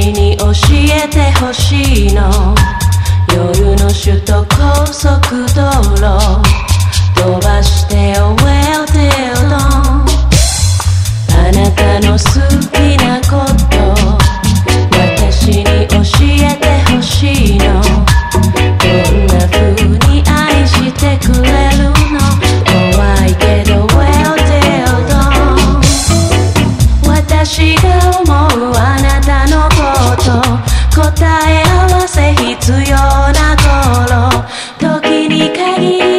に教えてほしいの。夜の首都高速道路飛ばしてよ Well till dawn。 あなたの好きなこと私に教えてほしいの。どんな風に愛してくれるの。怖いけど Well till dawn。 私が思うあなたのこと答え合わせ必要な頃時に限り